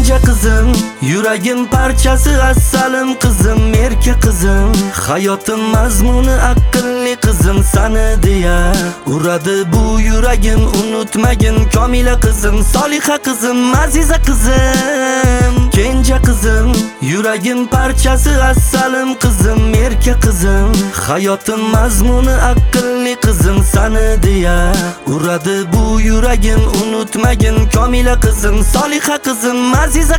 Kenja qizim, yuragim parchasi, assalim qizim, erka qizim, hayotim mazmuni, aqlli qizim sani deya uradi bu yuragim. Unutmagin Komila qizim, Soliha qizim, Aziza qizim. Kenja qizim, yuragim parchasi, assalim qizim, erka qizim, hayotim mazmuni, aqlli qizim sani deya uradi bu yuragim. Unutmagin Komila qizim, Soliha qizim, Aziza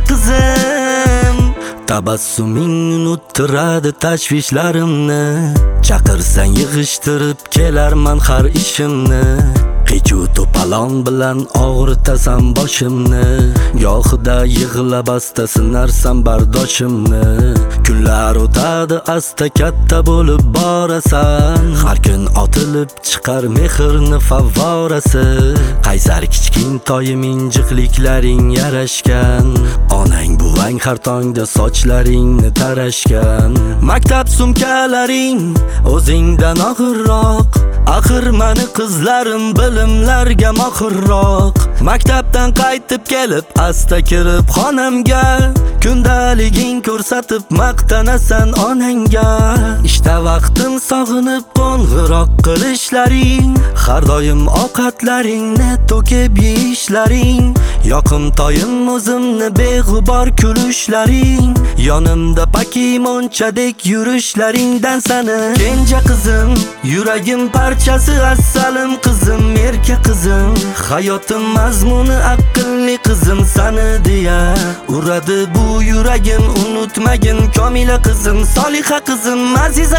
qizim. Tabassuming unuttiradi tashvishlarimni, chaqirsang yig'ishtirib kelarman har ishimni. Qichu to'palon bilan og'ritasan boshimni, gohida yig'lab asta sinarsan bardoshimni. Kunlar o'tadi asta katta bo'lib borasan, har kun otilib chiqar mehrni favvorasi. Qaysar kichkintoyim injiqliklaring yarashgan, onang buvang har tongda sochlaringni tarashgan. Maktab sumkalaring o'zingdan og'irroq, axir mani qizlarim bilimlarga mohirroq. Maktabdan qaytib kelib asta kirib xonamga, kundaliging ko'rsatib maqtanasan onangga. Ishda vaqtim sog'inib qo'ng'iroq qilishlaring, har doim ovqatlaringni to'kib yeyishlaring, yoqimtoyim o'zimni beg'ubor kulishlaring, yonimda pakimonchadek yurishlaringdan sani. Kenja qizim, yuragim parchasi, assalim qizim, erka qizim, hayotim mazmuni, aqlli qizim sani deya uradi bu yuragim. Unutmagin Komila qizim, Soliha qizim, Aziza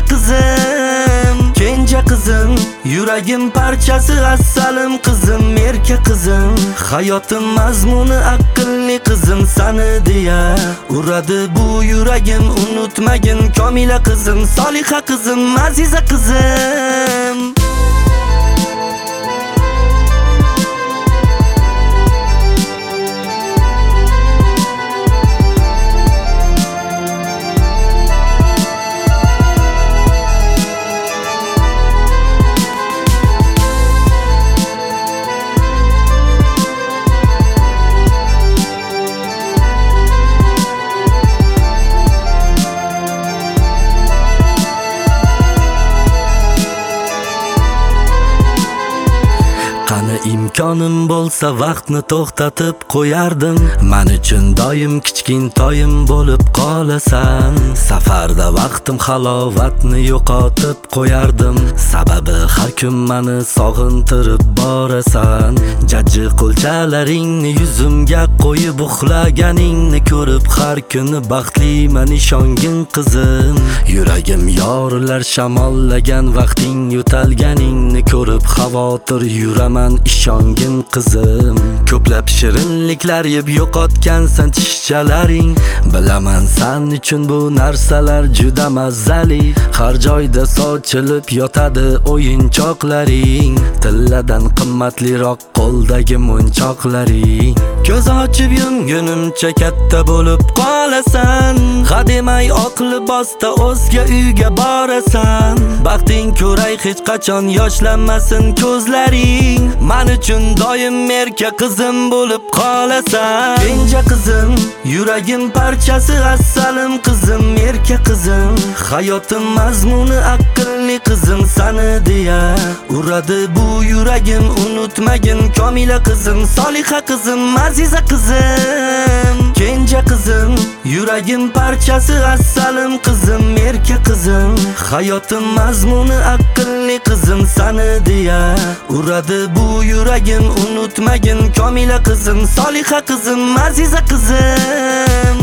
qizim. Kenja qizim, yuragim parchasi, assalim qizim, erka qizim, hayotim mazmuni, aqlli qizim sani deya uradi bu yuragim. Unutmagin Komila qizim, Soliha qizim, Aziza qizim. Qani imkonim bo'lsa vaqtni to'xtatib qo'yardim, men uchun doim kichkintoyim bo'lib qolasan. Safarda vaqtim halovatni yo'qotib qo'yardim, sababi har kun meni sog'intirib borasan. Jajji qo'lchalaringni yuzimga qo'yib uxlaganingni ko'rib har kuni baxtliman ishongin qizim. Yuragim yorilar shamollagan vaqting yo'talganingni ko'rib xavotir yuraman ishongin qizim. Ko'plab shirinliklar yeb yo'qotgansan tishchalaring, bilaman san uchun bu narsalar juda mazali. Har joyda sochilib yotadi o'yinchoqlaring, tilladan qimmatliroq qo'ldagi munchoqlaring. Ko'z ochib yumgunimcha katta bo'lib qolasan, hademay oq libosda o'zga uyga borasan. Baxting ko'ray hech qachon yoshlanmasin ko'zlaring, men uchun doim erka qizim bo'lib qolasan. Kenja qizim, yuragim parchasi, assalim qizim, erka qizim, hayotim mazmuni, aqlli qizim sani deya uradi bu yuragim. Unutmagin Komila qizim, Soliha qizim, Aziza qizim. Kenja qizim, yuragim parchasi, assalim qizim, erka qizim, hayotim mazmuni, aqlli qizim sani deya uradi bu yuragim. Unutmagin Komila qizim, Soliha qizim, Aziza qizim.